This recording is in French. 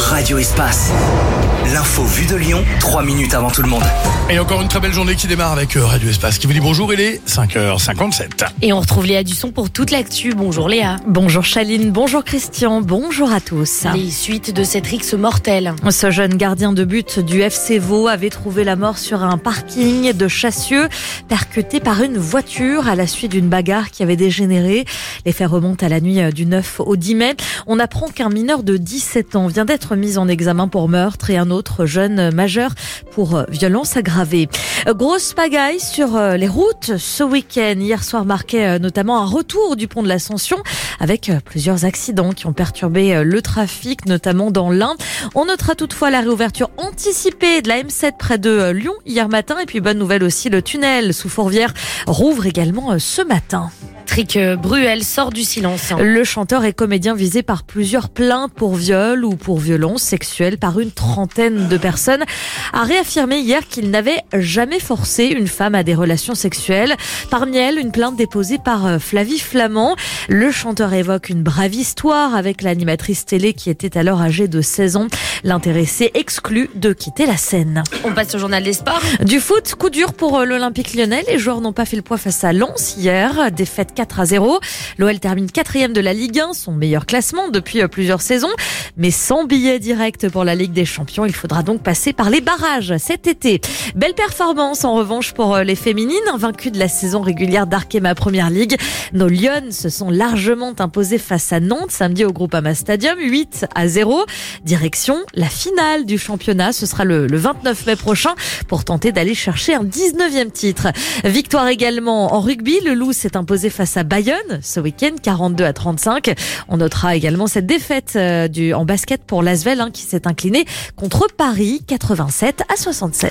Radio Espace. L'info vue de Lyon, 3 minutes avant tout le monde. Et encore une très belle journée qui démarre avec Radio Espace qui vous dit bonjour, il est 5h57. Et on retrouve Léa Dusson pour toute l'actu. Bonjour Léa. Bonjour Chaline, bonjour Christian, bonjour à tous. Les suites de cette rixe mortelle. Ce jeune gardien de but du FC Vaud avait trouvé la mort sur un parking de Chassieux, percuté par une voiture à la suite d'une bagarre qui avait dégénéré. Les faits remontent à la nuit du 9 au 10 mai. On apprend qu'un mineur de 17 ans vient d'être mis en examen pour meurtre et un autre jeune majeur pour violence aggravée. Grosse pagaille sur les routes ce week-end. Hier soir marquait notamment un retour du pont de l'Ascension avec plusieurs accidents qui ont perturbé le trafic, notamment dans l'Ain. On notera toutefois la réouverture anticipée de la M7 près de Lyon hier matin. Et puis bonne nouvelle aussi, le tunnel sous Fourvière rouvre également ce matin. Patrick Bruel sort du silence. Le chanteur et comédien visé par plusieurs plaintes pour viol ou pour violence sexuelle par une trentaine de personnes a réaffirmé hier qu'il n'avait jamais forcé une femme à des relations sexuelles. Parmi elles, une plainte déposée par Flavie Flamand. Le chanteur évoque une brave histoire avec l'animatrice télé qui était alors âgée de 16 ans. L'intéressé exclut de quitter la scène. On passe au journal des sports. Du foot, coup dur pour l'Olympique Lyonnais. Les joueurs n'ont pas fait le poids face à Lens hier. Défaite 4-0. L'OL termine 4e de la Ligue 1, son meilleur classement depuis plusieurs saisons. Mais sans billet direct pour la Ligue des Champions, il faudra donc passer par les barrages cet été. Belle performance en revanche pour les féminines, vaincues de la saison régulière d'Arkema Première Ligue. Nos Lyonnes se sont largement imposées face à Nantes samedi au Groupama Stadium, 8-0. Direction la finale du championnat, ce sera le 29 mai prochain pour tenter d'aller chercher un 19e titre. Victoire également en rugby, le Loup s'est imposé face à Bayonne ce week-end, 42-35. On notera également cette défaite en basket pour l'Asvel qui s'est incliné contre Paris, 87-76.